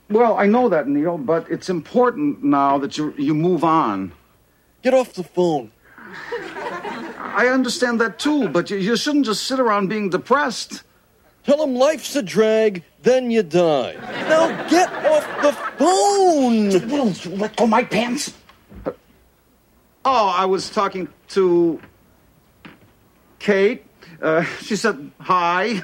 Well, I know that, Neil, but it's important now that you move on. Get off the phone. I understand that too, but you shouldn't just sit around being depressed. Tell him life's a drag, then you die. Now get off the phone! Will you let go my pants? Oh, I was talking to Kate. She said hi.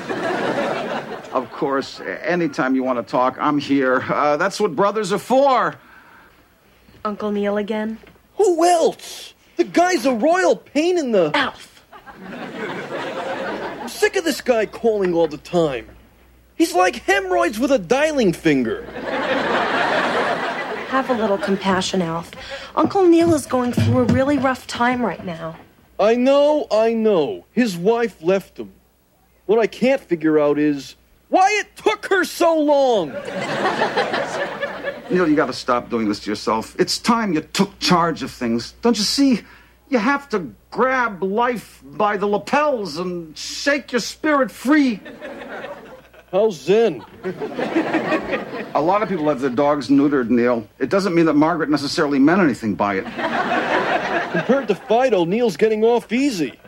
Of course, anytime you want to talk, I'm here. That's what brothers are for. Uncle Neil again? Who else? The guy's a royal pain in the... Alf! I'm sick of this guy calling all the time. He's like hemorrhoids with a dialing finger. Have a little compassion, Alf. Uncle Neil is going through a really rough time right now. I know. His wife left him. What I can't figure out is why it took her so long. Neil, you got to stop doing this to yourself. It's time you took charge of things. Don't you see? You have to grab life by the lapels and shake your spirit free. How's Zen? A lot of people have their dogs neutered, Neil. It doesn't mean that Margaret necessarily meant anything by it. Compared to Fido, Neil's getting off easy.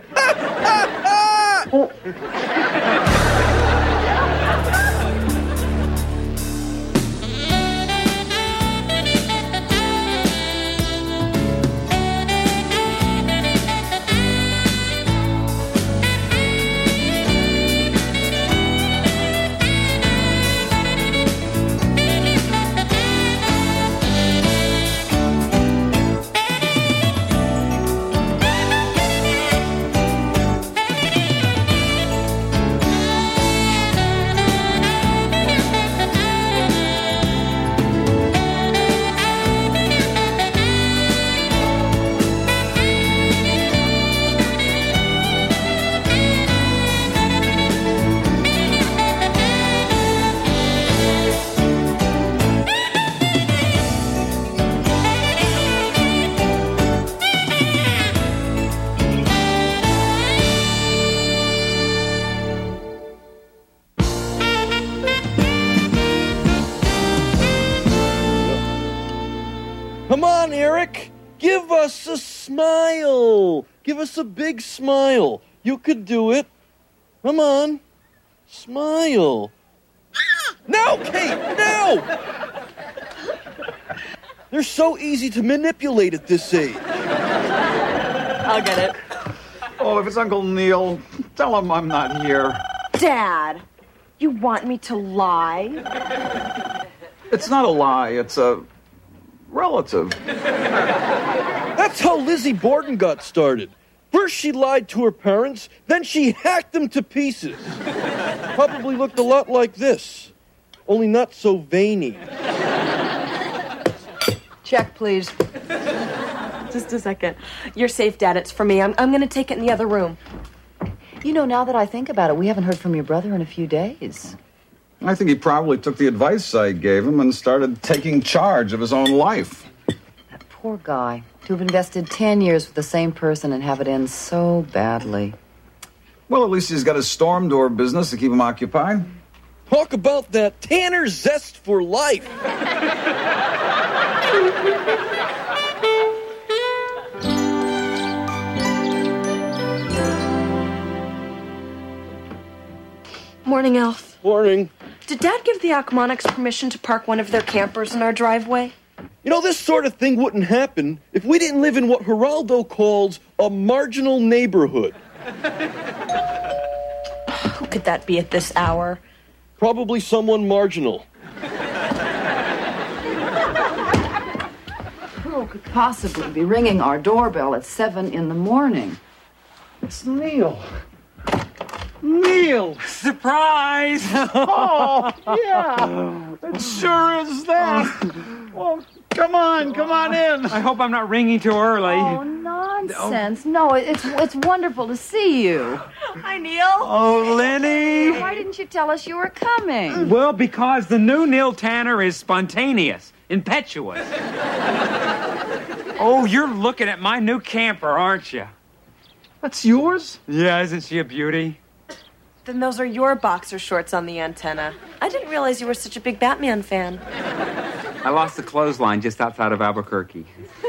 Come on, Eric. Give us a smile. Give us a big smile. You could do it. Come on. Smile. No, Kate, no! They're so easy to manipulate at this age. I'll get it. Oh, if it's Uncle Neil, tell him I'm not here. Dad, you want me to lie? It's not a lie. It's a relative. That's how Lizzie Borden got started. First she lied to her parents, then she hacked them to pieces. Probably looked a lot like this, only not so veiny. Check, please. Just a second. You're safe, Dad. It's for me. I'm going to take it in the other room. You know, now that I think about it, we haven't heard from your brother in a few days. I think he probably took the advice I gave him and started taking charge of his own life. That poor guy. To have invested 10 years with the same person and have it end so badly. Well, at least he's got his storm door business to keep him occupied. Talk about that Tanner zest for life. Morning, Alf. Morning. Did Dad give the Acmonics permission to park one of their campers in our driveway? You know, this sort of thing wouldn't happen if we didn't live in what Geraldo calls a marginal neighborhood. Who could that be at this hour? Probably someone marginal. Who could possibly be ringing our doorbell at 7 a.m? It's Neil. Neil! Surprise! Oh, yeah. It sure is that. Well, come on in. I hope I'm not ringing too early. Oh, nonsense. No, it's wonderful to see you. Hi, Neil. Oh, Lenny! Why didn't you tell us you were coming? Well, because the new Neil Tanner is spontaneous, impetuous. Oh, you're looking at my new camper, aren't you? That's yours? Yeah, isn't she a beauty? Then those are your boxer shorts on the antenna. I didn't realize you were such a big Batman fan. I lost the clothesline just outside of Albuquerque.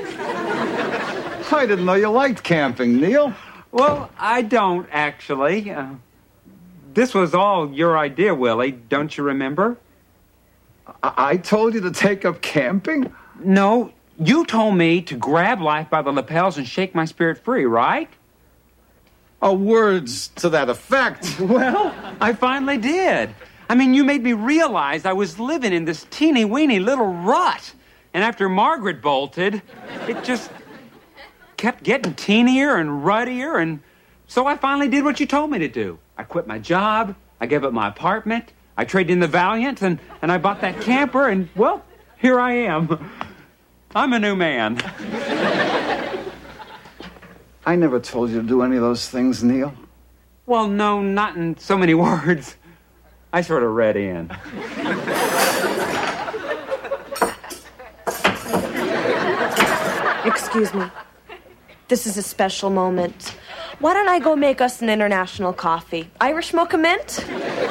I didn't know you liked camping, Neil. Well, I don't, actually. This was all your idea, Willie. Don't you remember? I told you to take up camping? No, you told me to grab life by the lapels and shake my spirit free, right? Words to that effect. Well, I finally did. I mean, you made me realize I was living in this teeny-weeny little rut. And after Margaret bolted, it just kept getting teenier and ruttier, and so I finally did what you told me to do. I quit my job, I gave up my apartment, I traded in the Valiant, and I bought that camper, and, well, here I am. I'm a new man. I never told you to do any of those things, Neil. Well, no, not in so many words. I sort of read in. Excuse me. This is a special moment. Why don't I go make us an international coffee? Irish mocha mint?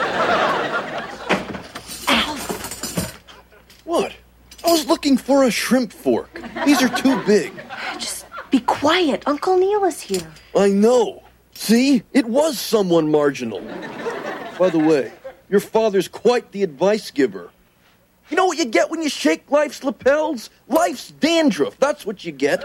What? I was looking for a shrimp fork. These are too big. Just be quiet. Uncle Neil is here. I know. See? It was someone marginal. By the way, your father's quite the advice giver. You know what you get when you shake life's lapels? Life's dandruff. That's what you get.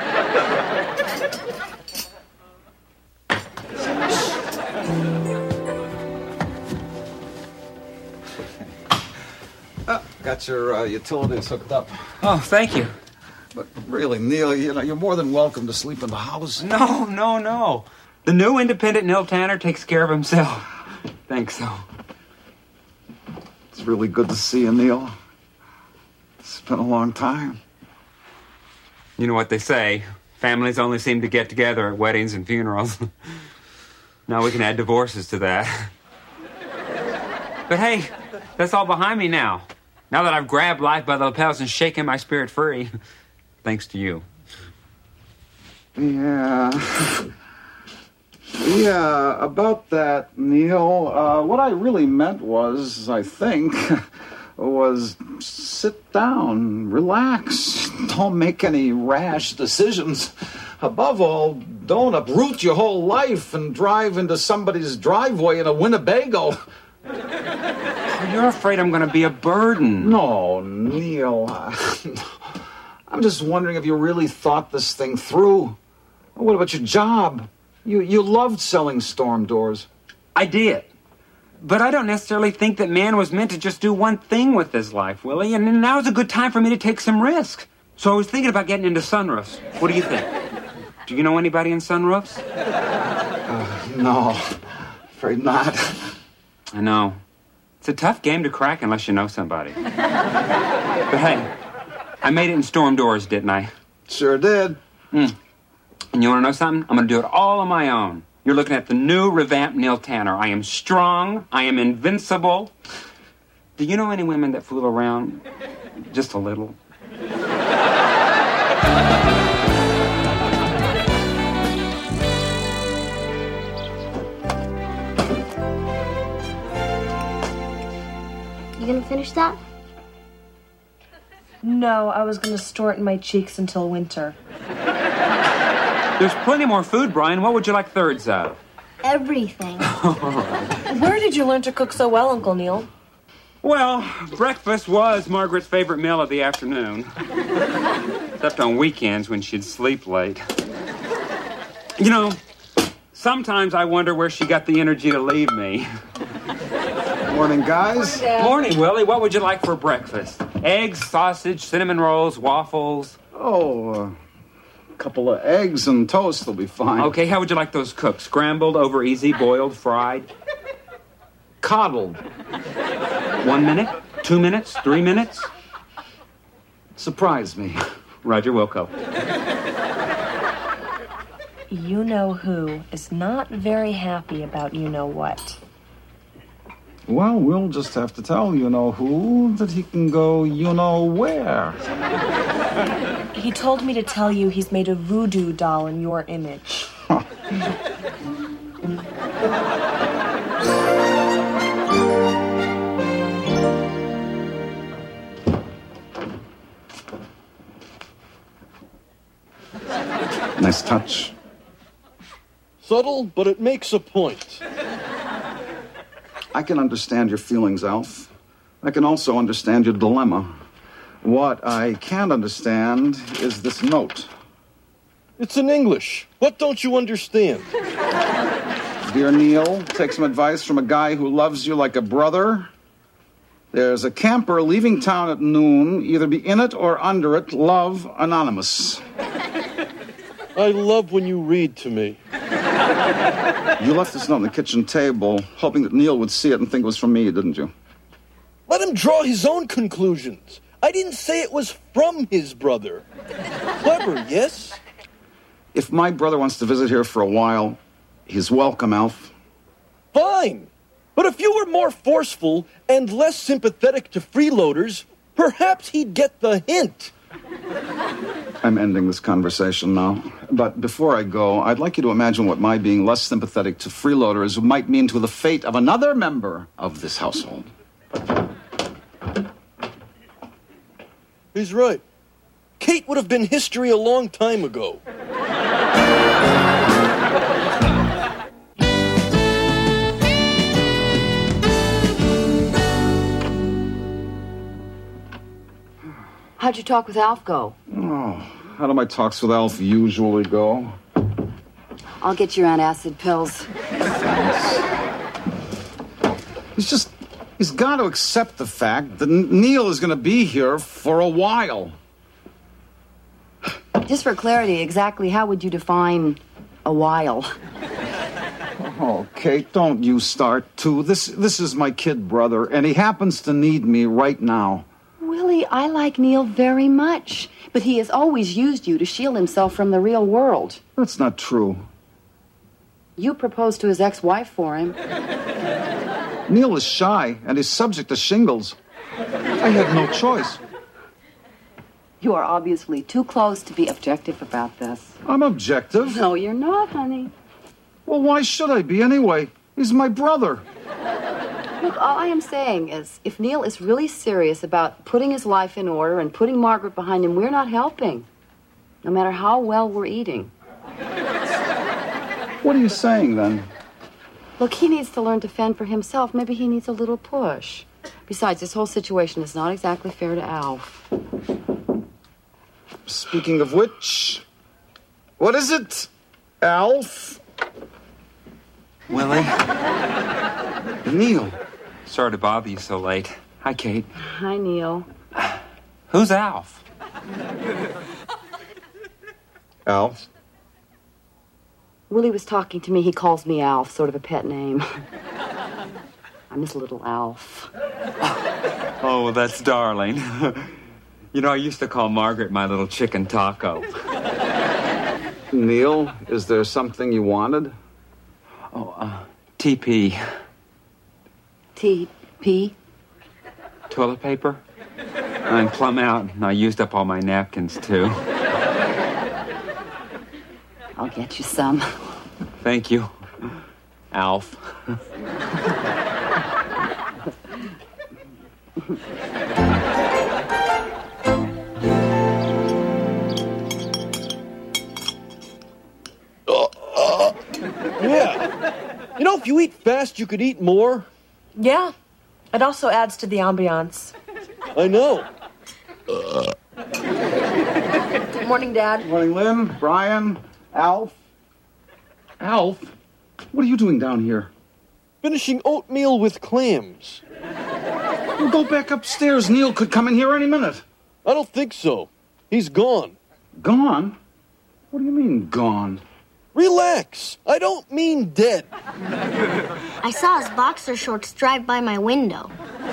Got your utilities hooked up. Oh, thank you. But really, Neil, you're more than welcome to sleep in the house. No. The new independent Neil Tanner takes care of himself. Thanks, so. It's really good to see you, Neil. It's been a long time. You know what they say, families only seem to get together at weddings and funerals. Now we can add divorces to that. But hey, that's all behind me now. Now that I've grabbed life by the lapels and shaken my spirit free. Thanks to you. Yeah, about that, Neil. What I really meant was, I think, was sit down, relax. Don't make any rash decisions. Above all, don't uproot your whole life and drive into somebody's driveway in a Winnebago. You're afraid I'm going to be a burden. No, Neil. I'm just wondering if you really thought this thing through. What about your job? You loved selling storm doors. I did. But I don't necessarily think that man was meant to just do one thing with his life, Willie. And now's a good time for me to take some risk. So I was thinking about getting into sunroofs. What do you think? Do you know anybody in sunroofs? No, afraid not. I know. It's a tough game to crack unless you know somebody. But hey, I made it in storm doors, didn't I? Sure did. And you want to know something? I'm going to do it all on my own. You're looking at the new revamped Neil Tanner. I am strong. I am invincible. Do you know any women that fool around just a little? You gonna finish that? No, I was going to store it in my cheeks until winter. There's plenty more food, Brian. What would you like thirds of? Everything. Where did you learn to cook so well, Uncle Neil? Well, breakfast was Margaret's favorite meal of the afternoon. Except on weekends when she'd sleep late. You know, sometimes I wonder where she got the energy to leave me. Morning, guys. Morning, Willie. What would you like for breakfast? Eggs, sausage, cinnamon rolls, waffles? A couple of eggs and toast will be fine. Okay, how would you like those cooked? Scrambled, over easy, boiled, fried? Coddled. 1 minute? 2 minutes? 3 minutes? Surprise me. Roger Wilco. You know who is not very happy about you know what. Well, we'll just have to tell you-know-who that he can go you-know-where. He told me to tell you he's made a voodoo doll in your image. Nice touch. Subtle, but it makes a point. I can understand your feelings, Alf. I can also understand your dilemma. What I can't understand is this note. It's in English. What don't you understand? Dear Neil, take some advice from a guy who loves you like a brother. There's a camper leaving town at noon. Either be in it or under it. Love, Anonymous. I love when you read to me. You left this note on the kitchen table, hoping that Neil would see it and think it was from me, didn't you? Let him draw his own conclusions. I didn't say it was from his brother. Clever, yes? If my brother wants to visit here for a while, he's welcome, Alf. Fine. But if you were more forceful and less sympathetic to freeloaders, perhaps he'd get the hint. I'm ending this conversation now. But before I go, I'd like you to imagine what my being less sympathetic to freeloaders might mean to the fate of another member of this household. He's right. Kate would have been history a long time ago. How'd your talk with Alf go? Oh, how do my talks with Alf usually go? I'll get your antacid pills. Thanks. He's got to accept the fact that Neil is going to be here for a while. Just for clarity, exactly how would you define a while? Oh, Kate, don't you start, too. This is my kid brother, and he happens to need me right now. Willie, I like Neil very much, but he has always used you to shield himself from the real world. That's not true. You proposed to his ex-wife for him. Neil is shy, and he's subject to shingles. I had no choice. You are obviously too close to be objective about this. I'm objective. No, you're not, honey. Well, why should I be anyway? He's my brother. Look, all I am saying is, if Neil is really serious about putting his life in order and putting Margaret behind him, we're not helping. No matter how well we're eating. What are you saying, then? Look, he needs to learn to fend for himself. Maybe he needs a little push. Besides, this whole situation is not exactly fair to Alf. Speaking of which, what is it, Alf? Willie? Neil. Sorry to bother you so late. Hi, Kate. Hi, Neil. Who's Alf? Alf? Willie was talking to me. He calls me Alf, sort of a pet name. I'm his little Alf. Oh, that's darling. You know, I used to call Margaret my little chicken taco. Neil, is there something you wanted? Oh, TP. TP? Toilet paper? I'm plumb out, and I used up all my napkins, too. I'll get you some. Thank you, Alf. Yeah. You know, if you eat fast, you could eat more. Yeah. It also adds to the ambiance. I know. Good morning, Dad. Morning, Lynn, Brian, Alf. Alf? What are you doing down here? Finishing oatmeal with clams. Well, go back upstairs. Neil could come in here any minute. I don't think so. He's gone. Gone? What do you mean, gone? Relax. I don't mean dead. I saw his boxer shorts drive by my window.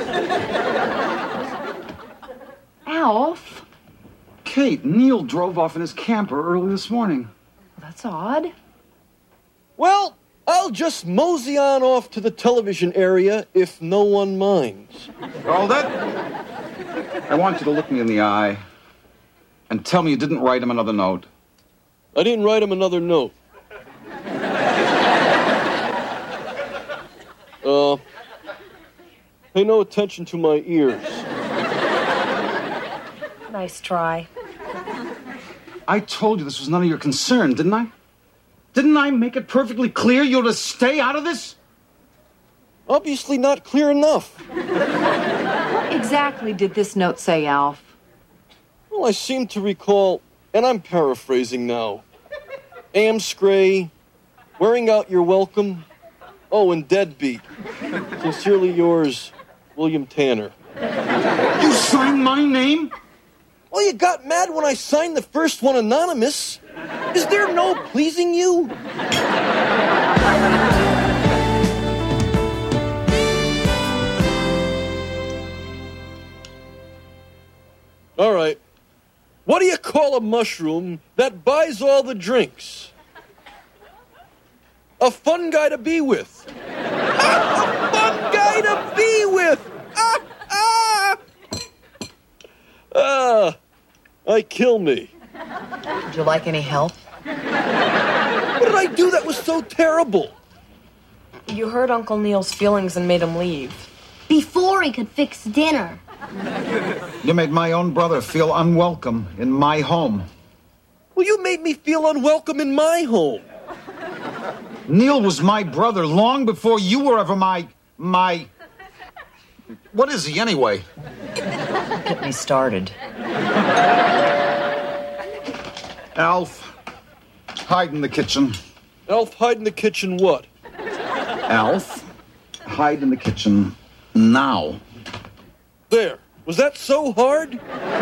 Alf? Kate, Neil drove off in his camper early this morning. That's odd. Well, I'll just mosey on off to the television area if no one minds. Hold it. I want you to look me in the eye and tell me you didn't write him another note. I didn't write him another note. Pay no attention to my ears. Nice try. I told you this was none of your concern, didn't I? Didn't I make it perfectly clear you're to stay out of this? Obviously not clear enough. What exactly did this note say, Alf? Well, I seem to recall, and I'm paraphrasing now. Am Scray, wearing out your welcome. Oh, and deadbeat. Sincerely yours, William Tanner. You signed my name? Well, you got mad when I signed the first one anonymous. Is there no pleasing you? All right. What do you call a mushroom that buys all the drinks? A fun guy to be with. A fun guy to be with. I kill me. Would you like any help? What did I do that was so terrible? You hurt Uncle Neil's feelings and made him leave. Before he could fix dinner. You made my own brother feel unwelcome in my home. Well, you made me feel unwelcome in my home. Neil was my brother long before you were ever my... What is he, anyway? Get me started. Alf, hide in the kitchen. Alf, hide in the kitchen what? Alf, hide in the kitchen now. There. Was that so hard?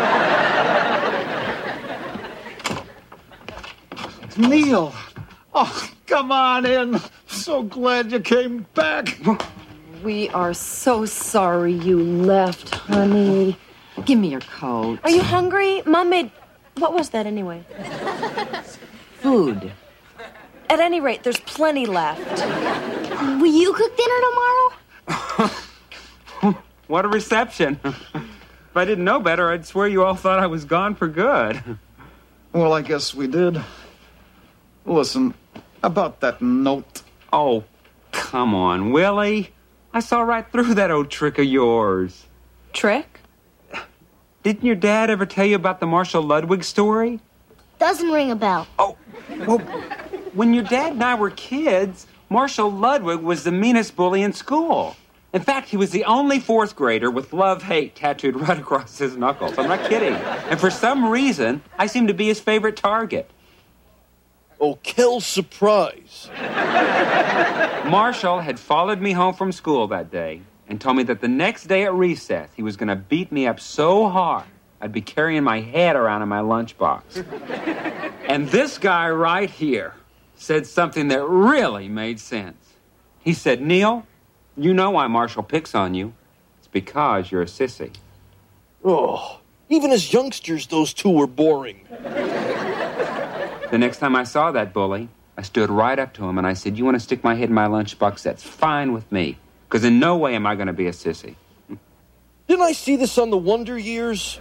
Neil. Oh, come on in. So glad you came back. We are so sorry you left, honey. Give me your coat. Are you hungry? Mom made... What was that anyway? Food. At any rate, there's plenty left. Will you cook dinner tomorrow? What a reception. If I didn't know better, I'd swear you all thought I was gone for good. Well, I guess we did. Listen, about that note. Oh, come on, Willie. I saw right through that old trick of yours. Trick? Didn't your dad ever tell you about the Marshall Ludwig story? Doesn't ring a bell. Oh, well, when your dad and I were kids, Marshall Ludwig was the meanest bully in school. In fact, he was the only fourth grader with love-hate tattooed right across his knuckles. I'm not kidding. And for some reason, I seemed to be his favorite target. Oh, Kel's surprise. Marshall had followed me home from school that day and told me that the next day at recess, he was going to beat me up so hard, I'd be carrying my head around in my lunchbox. And this guy right here said something that really made sense. He said, Neil, you know why Marshall picks on you. It's because you're a sissy. Oh, even as youngsters, those two were boring. The next time I saw that bully, I stood right up to him and I said, you want to stick my head in my lunchbox? That's fine with me. Because in no way am I going to be a sissy. Didn't I see this on the Wonder Years?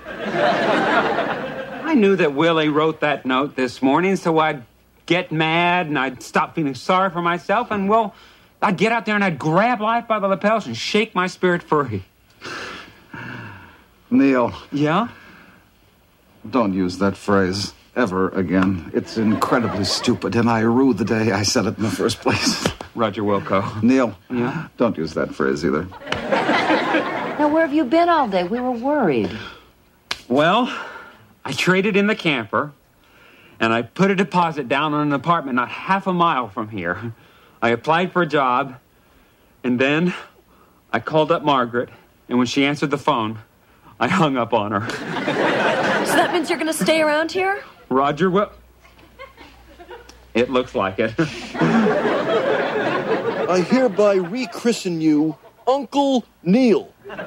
I knew that Willie wrote that note this morning, so I'd get mad and I'd stop feeling sorry for myself and, well, I'd get out there and I'd grab life by the lapels and shake my spirit free. Neil. Yeah? Don't use that phrase ever again. It's incredibly stupid, and I rue the day I said it in the first place. Roger Wilco. Neil. Yeah? Don't use that phrase either. Now, where have you been all day? We were worried. Well, I traded in the camper, and I put a deposit down on an apartment not half a mile from here. I applied for a job, and then I called up Margaret, and when she answered the phone, I hung up on her. So that means you're going to stay around here? Roger, well, it looks like it. I hereby rechristen you Uncle Neil.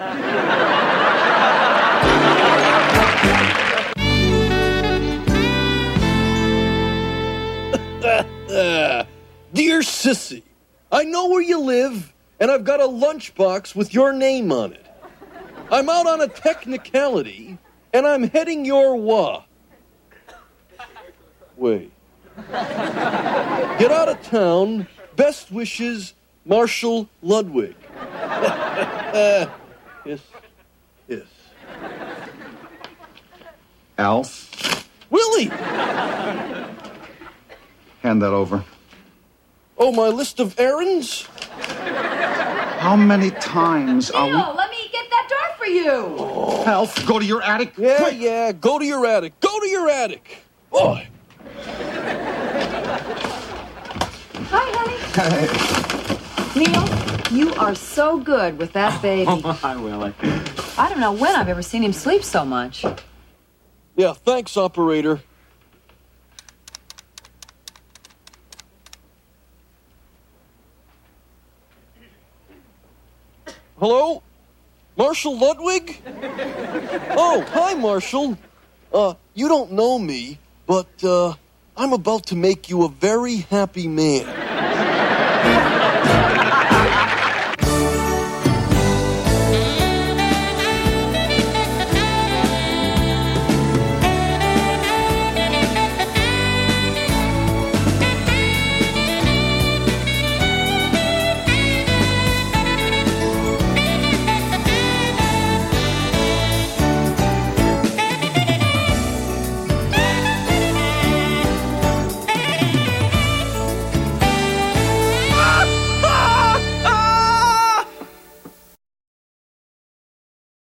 Dear Sissy, I know where you live, and I've got a lunchbox with your name on it. I'm out on a technicality, and I'm heading your way. Get out of town. Best wishes, Marshall Ludwig. Yes. Alf, Willie! Hand that over. Oh, my list of errands? How many times are we... Neil, let me get that door for you. Alf, go to your attic. Yeah, Quick. yeah, go to your attic. Go to your attic. Boy. Hi, honey. Neil, you are so good with that baby. Hi, Willie. I don't know when I've ever seen him sleep so much. Yeah, thanks, operator. Hello? Marshall Ludwig? Oh, hi, Marshall. You don't know me, but, I'm about to make you a very happy man.